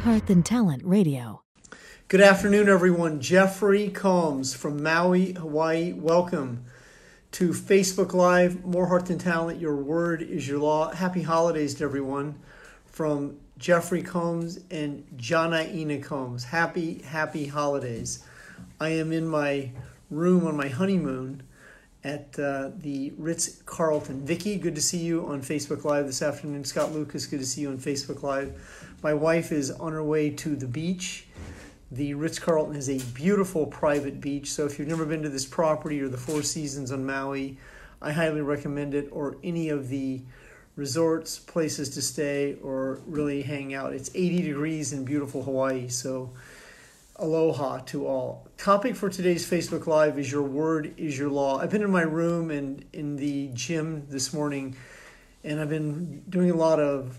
Heart Than Talent Radio. Good afternoon, everyone. Jeffrey Combs from Maui, Hawaii. Welcome to Facebook Live, More Heart Than Talent, Your Word is Your Law. Happy holidays to everyone from Jeffrey Combs and Janaina Combs. Happy holidays. I am in my room on my honeymoon at the Ritz-Carlton. Vicky, good to see you on Facebook Live this afternoon. Scott Lucas, good to see you on Facebook Live. My wife is on her way to the beach. The Ritz-Carlton is a beautiful private beach, so if you've never been to this property or the Four Seasons on Maui, I highly recommend it, or any of the resorts, places to stay, or really hang out. It's 80 degrees in beautiful Hawaii, so aloha to all. Topic for today's Facebook Live is Your Word is Your Law. I've been in my room and in the gym this morning, and I've been doing a lot of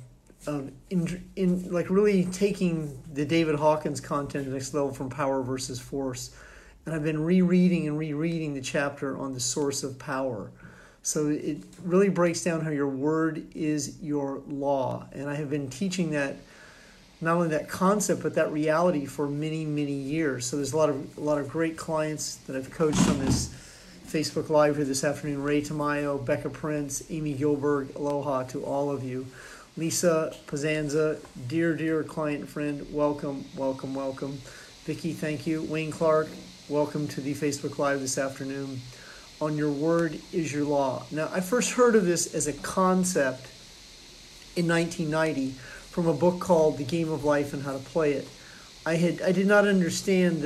really taking the David Hawkins content to the next level from Power versus Force. And I've been rereading the chapter on the source of power. So it really breaks down how your word is your law. And I have been teaching that, not only that concept, but that reality for many, many years. So there's a lot of great clients that I've coached on this Facebook Live here this afternoon. Ray Tamayo, Becca Prince, Amy Gilbert, aloha to all of you. Lisa Pazanza, dear client and friend, welcome. Vicky, thank you. Wayne Clark, welcome to the Facebook Live this afternoon on Your Word is Your Law. Now, I first heard of this as a concept in 1990 from a book called The Game of Life and How to Play It. I did not understand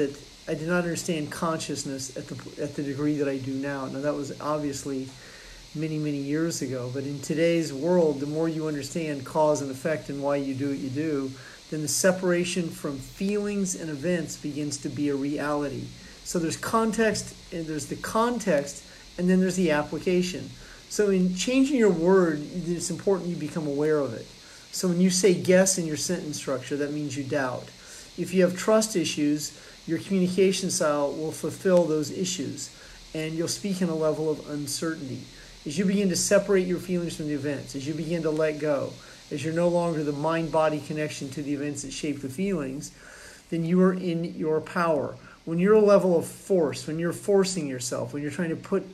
consciousness at the degree that I do now. Now, that was obviously many years ago, but in today's world, the more you understand cause and effect and why you do what you do, then the separation from feelings and events begins to be a reality. So there's context, and there's the context, and then there's the application. So in changing your word, it's important you become aware of it. So when you say guess in your sentence structure, that means you doubt. If you have trust issues, your communication style will fulfill those issues, and you'll speak in a level of uncertainty. As you begin to separate your feelings from the events, as you begin to let go, as you're no longer the mind-body connection to the events that shape the feelings, then you are in your power. When you're a level of force, when you're forcing yourself, when you're trying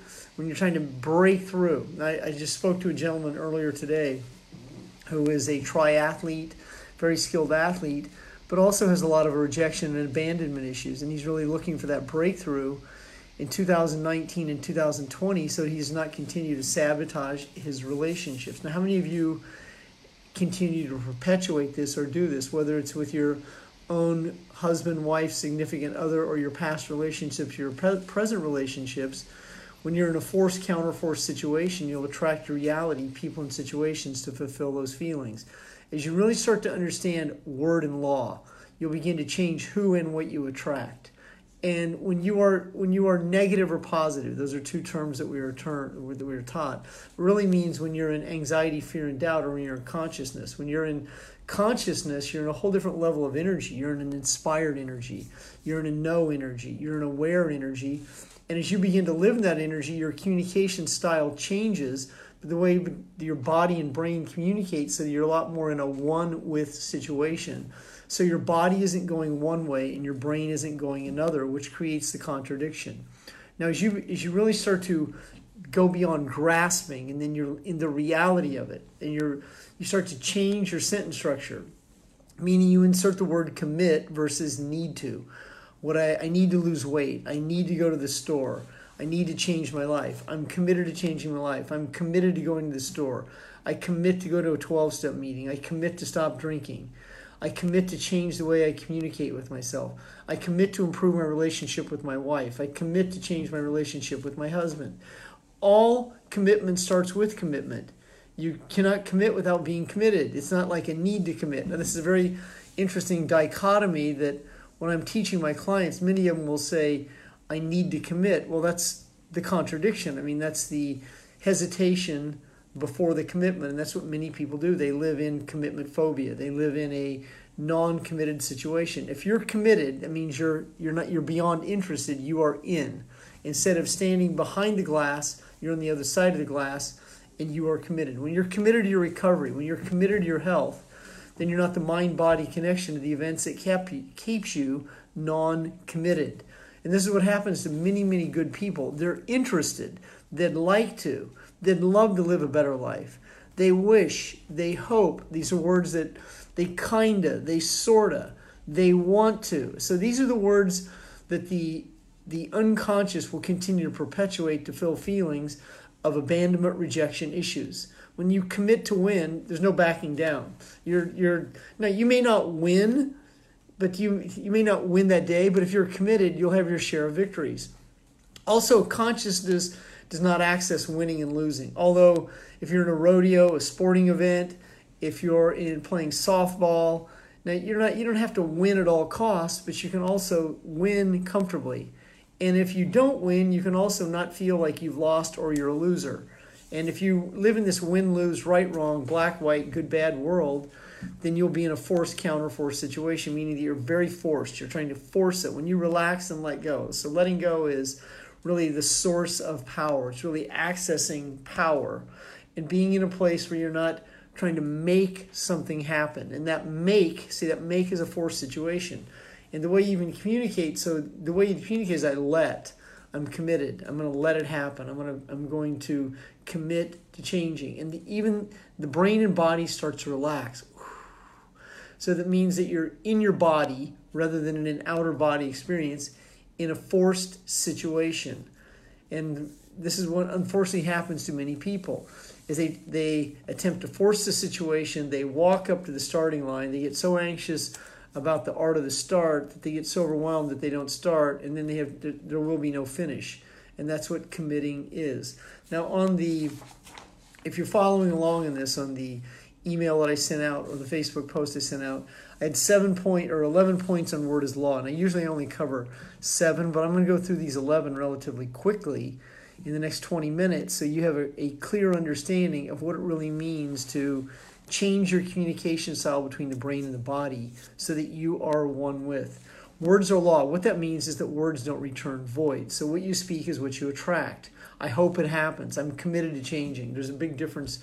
to break through. I just spoke to a gentleman earlier today who is a triathlete, very skilled athlete, but also has a lot of rejection and abandonment issues, and he's really looking for that breakthrough in 2019 and 2020, so he does not continue to sabotage his relationships. Now, how many of you continue to perpetuate this or do this, whether it's with your own husband, wife, significant other, or your past relationships, your present relationships? When you're in a force-counterforce situation, you'll attract your reality, people and situations to fulfill those feelings. As you really start to understand word and law, you'll begin to change who and what you attract. And when you are negative or positive, those are two terms that we are taught. It really means when you're in anxiety, fear, and doubt, or when you're in consciousness. When you're in consciousness, you're in a whole different level of energy. You're in an inspired energy. You're in a know energy. You're an aware energy. And as you begin to live in that energy, your communication style changes. The way your body and brain communicate, so that you're a lot more in a one with situation. So your body isn't going one way and your brain isn't going another, which creates the contradiction. Now, as you really start to go beyond grasping, and then you're in the reality of it, and you start to change your sentence structure, meaning you insert the word commit versus need to. I need to lose weight. I need to go to the store. I need to change my life. I'm committed to changing my life. I'm committed to going to the store. I commit to go to a 12-step meeting. I commit to stop drinking. I commit to change the way I communicate with myself. I commit to improve my relationship with my wife. I commit to change my relationship with my husband. All commitment starts with commitment. You cannot commit without being committed. It's not like a need to commit. Now, this is a very interesting dichotomy that when I'm teaching my clients, many of them will say, I need to commit. Well, that's the contradiction. I mean, that's the hesitation before the commitment, and that's what many people do. They live in commitment phobia. They live in a non-committed situation. If you're committed, that means you're beyond interested. You are in. Instead of standing behind the glass, you're on the other side of the glass, and you are committed. When you're committed to your recovery, when you're committed to your health, then you're not the mind-body connection to the events that keeps you non-committed. And this is what happens to many, many good people. They're interested, they'd like to, they'd love to live a better life. They wish, they hope. These are words that they kinda, they sorta, they want to. So these are the words that the unconscious will continue to perpetuate to fill feelings of abandonment, rejection issues. When you commit to win, there's no backing down. Now you may not win, but you may not win that day, but if you're committed, you'll have your share of victories. Also, consciousness does not access winning and losing. Although if you're in a rodeo, a sporting event, if you're in playing softball, now you don't have to win at all costs, but you can also win comfortably. And if you don't win, you can also not feel like you've lost or you're a loser. And if you live in this win-lose, right-wrong, black-white, good-bad world, then you'll be in a forced counterforce situation, meaning that you're very forced. You're trying to force it when you relax and let go. So letting go is really the source of power. It's really accessing power and being in a place where you're not trying to make something happen. And that make is a forced situation. And the way you even communicate, so the way you communicate is I'm committed. I'm going to let it happen. I'm going to commit to changing. And even the brain and body starts to relax. So that means that you're in your body rather than in an outer body experience in a forced situation. And this is what unfortunately happens to many people, is they attempt to force the situation. They walk up to the starting line. They get so anxious about the art of the start that they get so overwhelmed that they don't start, and then there will be no finish. And that's what committing is. Now if you're following along in this, on the email that I sent out or the Facebook post I sent out, I had 11 points on word is law, and I usually only cover 7, but I'm going to go through these 11 relatively quickly in the next 20 minutes so you have a clear understanding of what it really means to change your communication style between the brain and the body so that you are one with. Words are law. What that means is that words don't return void. So what you speak is what you attract. I hope it happens. I'm committed to changing. There's a big difference.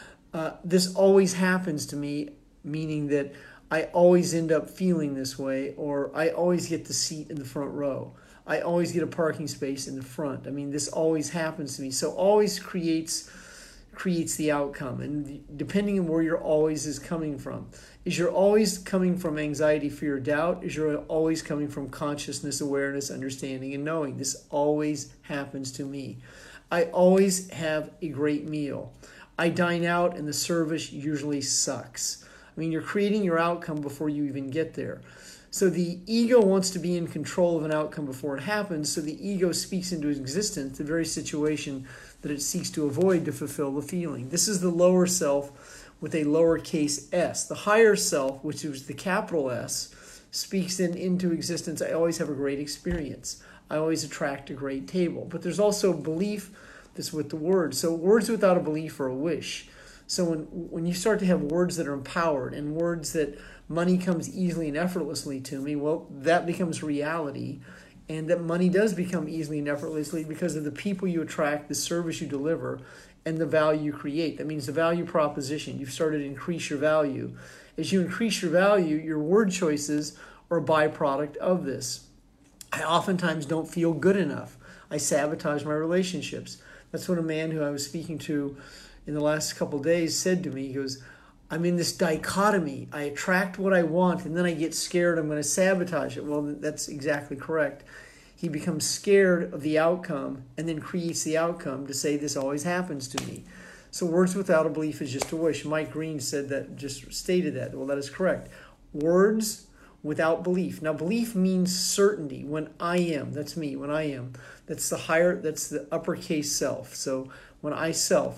This always happens to me, meaning that I always end up feeling this way, or I always get the seat in the front row. I always get a parking space in the front. I mean, this always happens to me. So always creates the outcome. And depending on where your always is coming from. Is you're always coming from anxiety, fear, doubt? Is you're always coming from consciousness, awareness, understanding, and knowing? This always happens to me. I always have a great meal. I dine out and the service usually sucks. I mean, you're creating your outcome before you even get there. So the ego wants to be in control of an outcome before it happens, so the ego speaks into existence the very situation that it seeks to avoid to fulfill the feeling. This is the lower self with a lowercase s. The higher self, which is the capital S, speaks then into existence. I always have a great experience. I always attract a great table. But there's also belief that's with the words. So words without a belief are a wish. So when you start to have words that are empowered and words that money comes easily and effortlessly to me, well, that becomes reality. And that money does become easily and effortlessly because of the people you attract, the service you deliver, and the value you create. That means the value proposition. You've started to increase your value. As you increase your value, your word choices are a byproduct of this. I oftentimes don't feel good enough. I sabotage my relationships. That's what a man who I was speaking to in the last couple of days said to me. He goes, I'm in this dichotomy. I attract what I want, and then I get scared I'm going to sabotage it. Well, that's exactly correct. He becomes scared of the outcome and then creates the outcome to say this always happens to me. So words without a belief is just a wish. Mike Green said that, just stated that. Well, that is correct. Words without belief. Now, belief means certainty. When I am, that's me, when I am. That's the uppercase self. So when I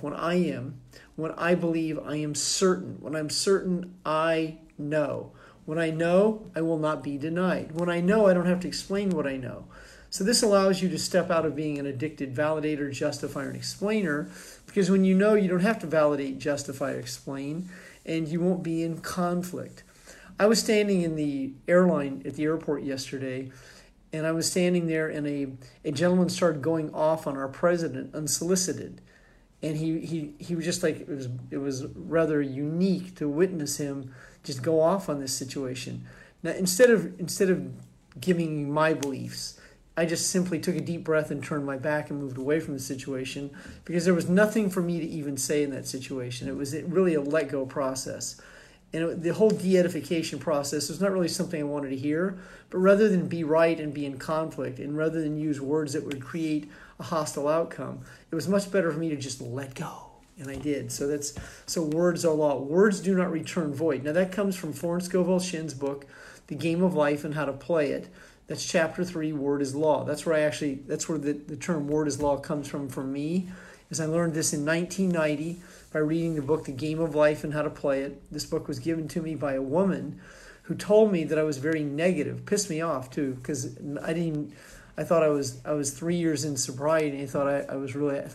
am, when I believe, I am certain. When I'm certain, I know. When I know, I will not be denied. When I know, I don't have to explain what I know. So this allows you to step out of being an addicted validator, justifier, and explainer, because when you know, you don't have to validate, justify, or explain, and you won't be in conflict. I was standing in the airline at the airport yesterday, and I was standing there, and a gentleman started going off on our president unsolicited. And he was just like, it was rather unique to witness him just go off on this situation. Now, instead of giving my beliefs, I just simply took a deep breath and turned my back and moved away from the situation, because there was nothing for me to even say in that situation. It was really a let go process. And the whole de-edification process was not really something I wanted to hear, but rather than be right and be in conflict, and rather than use words that would create a hostile outcome, it was much better for me to just let go. And I did. So words are law. Words do not return void. Now that comes from Florence Scovel Shinn's book, The Game of Life and How to Play It. That's chapter 3, Word is Law. That's where the term word is law comes from me, as I learned this in 1990 by reading the book The Game of Life and How to Play It. This book was given to me by a woman who told me that I was very negative. Pissed me off too, because I thought I was 3 years in sobriety, and I thought I was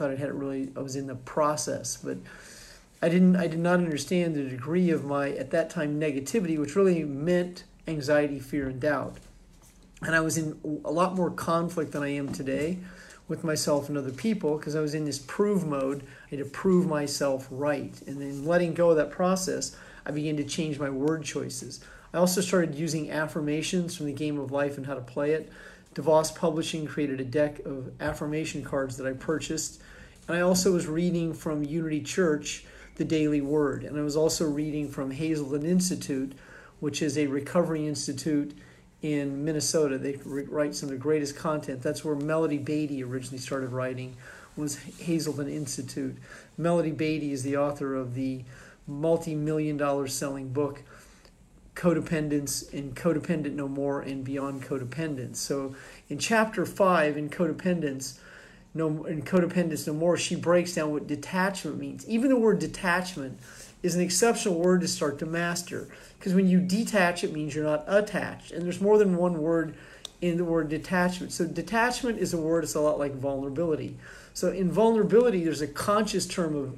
in the process, but I did not understand the degree of my, at that time, negativity, which really meant anxiety, fear, and doubt. And I was in a lot more conflict than I am today with myself and other people, because I was in this prove mode. I had to prove myself right. And then letting go of that process, I began to change my word choices. I also started using affirmations from The Game of Life and How to Play It. DeVos Publishing created a deck of affirmation cards that I purchased. And I also was reading from Unity Church, The Daily Word. And I was also reading from Hazelden Institute, which is a recovery institute in Minnesota. They write some of the greatest content. That's where Melody Beattie originally started writing, was Hazelden Institute. Melody Beattie is the author of the multi-million-dollar selling book, Codependence and Codependent No More and Beyond Codependence. So in chapter 5, in Codependence No More, she breaks down what detachment means. Even the word detachment is an exceptional word to start to master, because when you detach, it means you're not attached. And there's more than one word in the word detachment. So detachment is a word that's a lot like vulnerability. So in vulnerability, there's a conscious term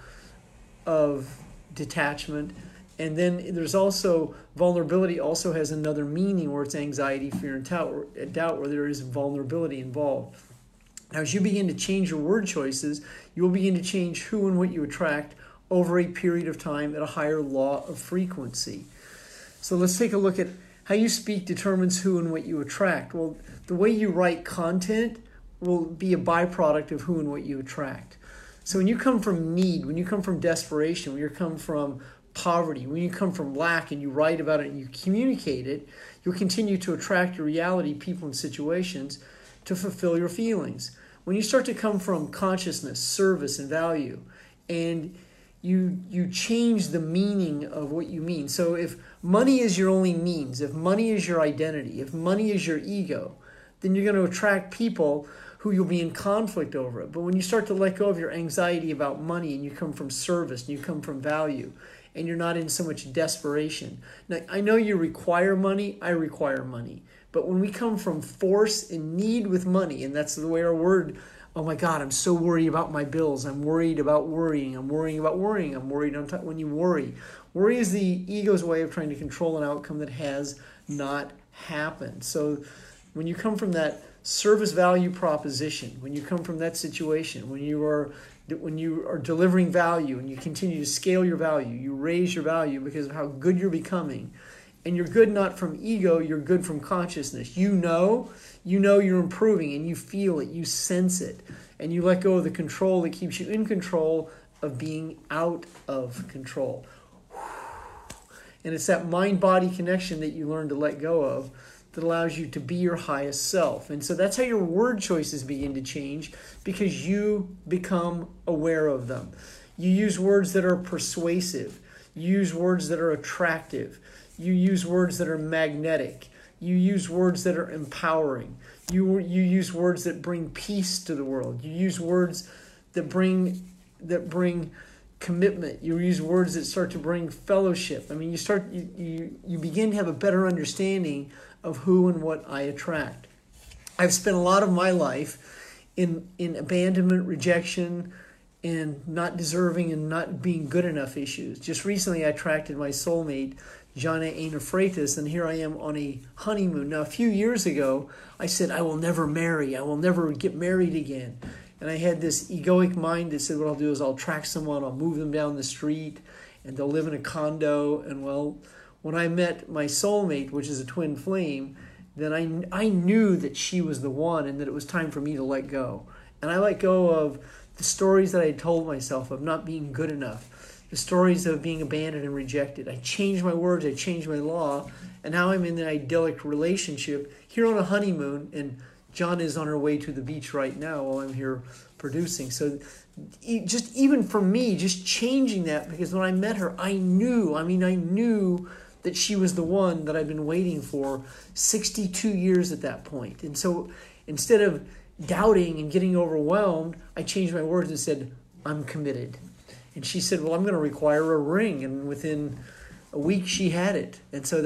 of detachment. And then there's also, vulnerability also has another meaning where it's anxiety, fear, and doubt, where there is vulnerability involved. Now, as you begin to change your word choices, you will begin to change who and what you attract over a period of time at a higher law of frequency. So let's take a look at how you speak determines who and what you attract. Well, the way you write content will be a byproduct of who and what you attract. So when you come from need, when you come from desperation, when you come from poverty, when you come from lack and you write about it and you communicate it, you'll continue to attract your reality, people, and situations to fulfill your feelings. When you start to come from consciousness, service, and value, and you change the meaning of what you mean. So if money is your only means, if money is your identity, if money is your ego, then you're going to attract people who you'll be in conflict over it. But when you start to let go of your anxiety about money and you come from service and you come from value and you're not in so much desperation. Now, I know you require money, I require money. But when we come from force and need with money, and that's the way our word, oh my God, I'm so worried about my bills. I'm worried about worrying. I'm worrying about worrying. I'm worried when you worry. Worry is the ego's way of trying to control an outcome that has not happened. So when you come from that service value proposition, when you come from that situation, when you are delivering value and you continue to scale your value, you raise your value because of how good you're becoming. And you're good not from ego, you're good from consciousness. You know you're improving and you feel it, you sense it. And you let go of the control that keeps you in control of being out of control. And it's that mind-body connection that you learn to let go of that allows you to be your highest self. And so that's how your word choices begin to change, because you become aware of them. You use words that are persuasive. You use words that are attractive. You use words that are magnetic. You use words that are empowering. You use words that bring peace to the world. You use words that bring commitment. You use words that start to bring fellowship. I mean, you begin to have a better understanding of who and what I attract. I've spent a lot of my life in abandonment, rejection, and not deserving and not being good enough issues. Just recently, I attracted my soulmate, Jana Aina Freitas, and here I am on a honeymoon. Now, a few years ago, I said, I will never marry. I will never get married again. And I had this egoic mind that said, what I'll do is I'll attract someone, I'll move them down the street, and they'll live in a condo. And well, when I met my soulmate, which is a twin flame, then I knew that she was the one and that it was time for me to let go. And I let go of the stories that I had told myself of not being good enough, the stories of being abandoned and rejected. I changed my words, I changed my law, and now I'm in an idyllic relationship here on a honeymoon, and John is on her way to the beach right now while I'm here producing. So just even for me, just changing that, because when I met her, I knew that she was the one that I've been waiting for 62 years at that point. And so instead of doubting and getting overwhelmed, I changed my words and said, I'm committed. And she said, well, I'm going to require a ring. And within a week, she had it.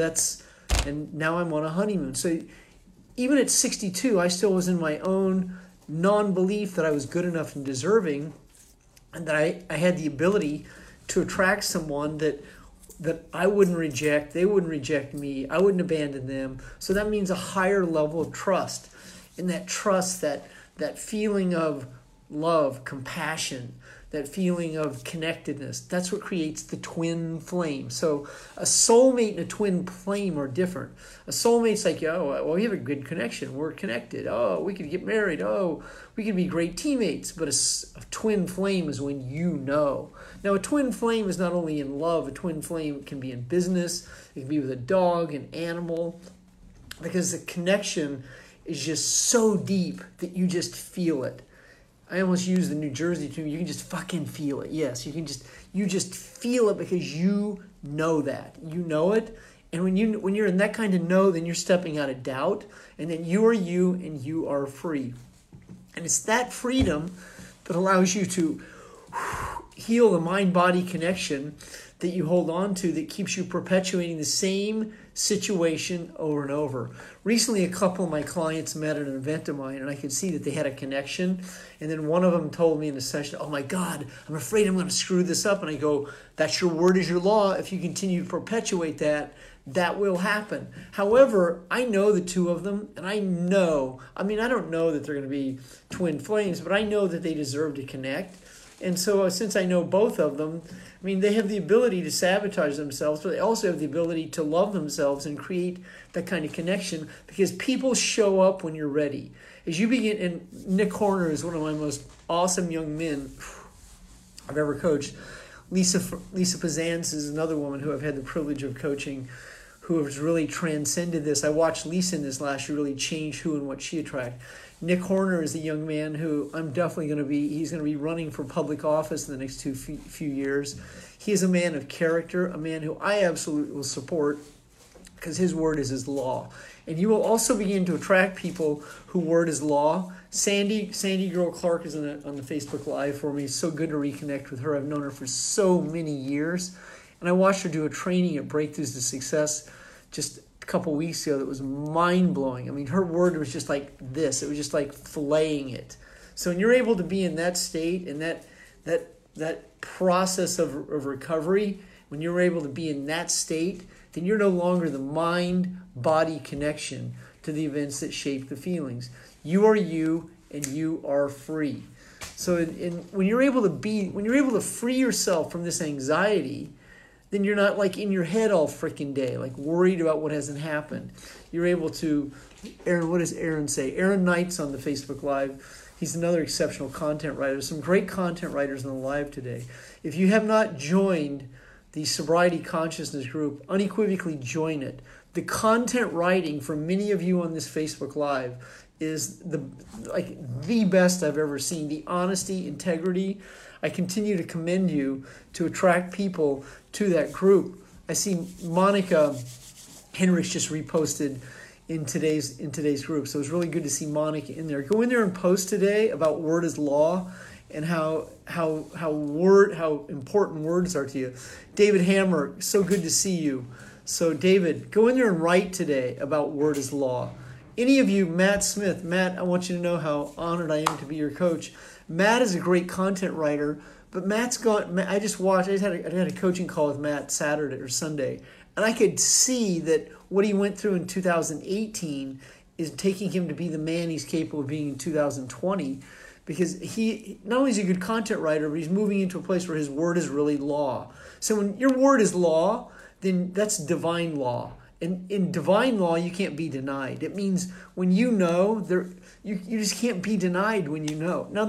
And now I'm on a honeymoon. So even at 62, I still was in my own non-belief that I was good enough and deserving, and that I had the ability to attract someone that I wouldn't reject, they wouldn't reject me, I wouldn't abandon them. So that means a higher level of trust. And that trust, that feeling of love, compassion, that feeling of connectedness, that's what creates the twin flame. So a soulmate and a twin flame are different. A soulmate's like, oh, well, we have a good connection. We're connected. Oh, we could get married. Oh, we could be great teammates. But a twin flame is when you know. Now, a twin flame is not only in love. A twin flame can be in business. It can be with a dog, an animal, because the connection is just so deep that you just feel it. I almost use the New Jersey term. You can just fucking feel it. Yes, you just feel it because you know that. You know it. And when you're in that kind of know, then you're stepping out of doubt, and then you are you and you are free. And it's that freedom that allows you to heal the mind-body connection that you hold on to, that keeps you perpetuating the same situation over and over. Recently, a couple of my clients met at an event of mine, and I could see that they had a connection. And then one of them told me in the session, oh my God, I'm afraid I'm going to screw this up. And I go, that's your word is your law. If you continue to perpetuate that, that will happen. However, I know the two of them, and I don't know that they're going to be twin flames, but I know that they deserve to connect. And so since I know both of them, they have the ability to sabotage themselves, but they also have the ability to love themselves and create that kind of connection, because people show up when you're ready. As you begin, and Nick Horner is one of my most awesome young men I've ever coached. Lisa Pazans is another woman who I've had the privilege of coaching, who has really transcended this. I watched Lisa in this last year really change who and what she attracted. Nick Horner is a young man who I'm definitely he's going to be running for public office in the next few years. He is a man of character, a man who I absolutely will support, because his word is his law. And you will also begin to attract people who word is law. Sandy Girl Clark is on the Facebook Live for me. It's so good to reconnect with her. I've known her for so many years. And I watched her do a training at Breakthroughs to Success just a couple weeks ago that was mind-blowing. Her word was just like this. It was just like filleting it. So when you're able to be in that state and that process of recovery, when you're able to be in that state, then you're no longer the mind-body connection to the events that shape the feelings. You are you, and you are free. So when you're able to free yourself from this anxiety, then you're not like in your head all freaking day, like worried about what hasn't happened. You're able to, Aaron, what does Aaron say? Aaron Knight's on the Facebook Live. He's another exceptional content writer. There's some great content writers on the live today. If you have not joined the Sobriety Consciousness group, unequivocally join it. The content writing from many of you on this Facebook Live is the best I've ever seen. The honesty, integrity. I continue to commend you to attract people to that group. I see Monica Henrich just reposted in today's group, so it's really good to see Monica in there. Go in there and post today about word is law and how important words are to you. David Hammer, so good to see you. So David, go in there and write today about word is law. Any of you, Matt Smith, Matt, I want you to know how honored I am to be your coach. Matt is a great content writer, but Matt's gone. I had a coaching call with Matt Saturday or Sunday, and I could see that what he went through in 2018 is taking him to be the man he's capable of being in 2020, because he not only is he a good content writer, but he's moving into a place where his word is really law. So when your word is law, then that's divine law. And in divine law, you can't be denied. It means when you know, you just can't be denied when you know. Now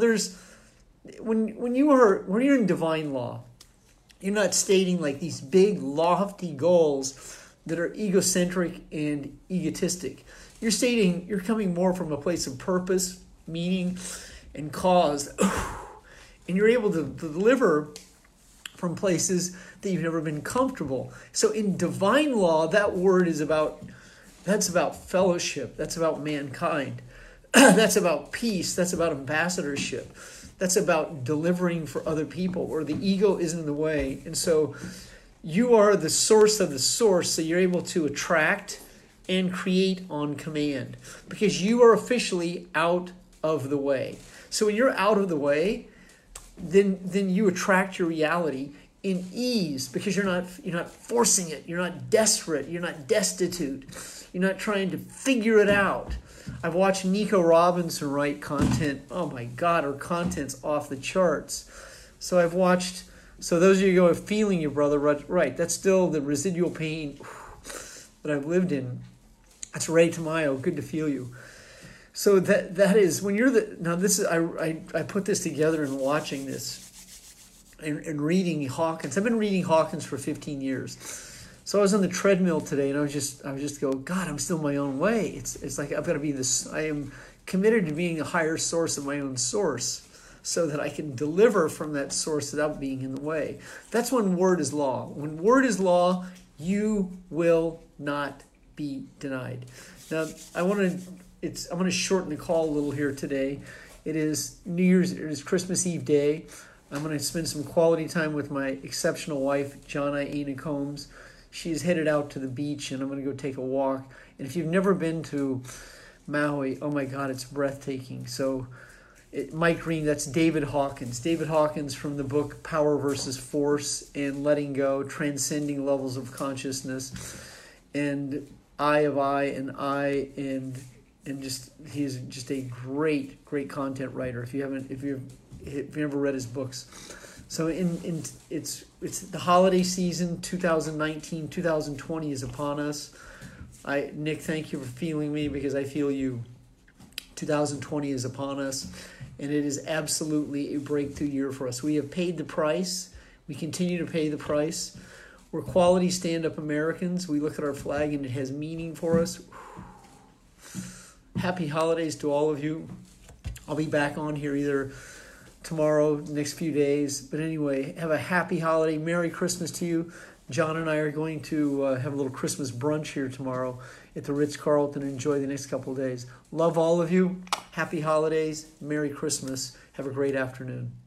when you're in divine law, you're not stating like these big lofty goals that are egocentric and egotistic. You're coming more from a place of purpose, meaning, and cause. And you're able to deliver from places that you've never been comfortable. So in divine law, that word that's about fellowship. That's about mankind. That's about peace. That's about ambassadorship. That's about delivering for other people, where the ego isn't in the way. And so you are the source of the source, so you're able to attract and create on command, because you are officially out of the way. So when you're out of the way, then you attract your reality in ease, because you're not forcing it. You're not desperate. You're not destitute. You're not trying to figure it out. I've watched Nico Robinson write content. Oh my God, her content's off the charts. So those of you who go, feeling your brother, right, that's still the residual pain that I've lived in. That's Ray Tamayo, good to feel you. So that is, when you're I put this together and watching this and reading Hawkins. I've been reading Hawkins for 15 years. So I was on the treadmill today, and I was just going, God, I'm still my own way. It's like I've got to be this. I am committed to being a higher source of my own source, so that I can deliver from that source without being in the way. That's when word is law. When word is law, you will not be denied. Now I'm going to shorten the call a little here today. It is Christmas Eve day. I'm going to spend some quality time with my exceptional wife, Jana Aina Combs. She's headed out to the beach, and I'm going to go take a walk. And if you've never been to Maui, oh my God, it's breathtaking. So Mike Green, that's David Hawkins. David Hawkins from the book Power versus Force and Letting Go, Transcending Levels of Consciousness, and I of I, and just he's just a great content writer. If you've never read his books. So it's the holiday season. 2019, 2020 is upon us. Nick, thank you for feeling me, because I feel you. 2020 is upon us, and it is absolutely a breakthrough year for us. We have paid the price. We continue to pay the price. We're quality stand-up Americans. We look at our flag and it has meaning for us. Happy holidays to all of you. I'll be back on here either tomorrow, next few days. But anyway, have a happy holiday. Merry Christmas to you. John and I are going to have a little Christmas brunch here tomorrow at the Ritz-Carlton. Enjoy the next couple of days. Love all of you. Happy holidays. Merry Christmas. Have a great afternoon.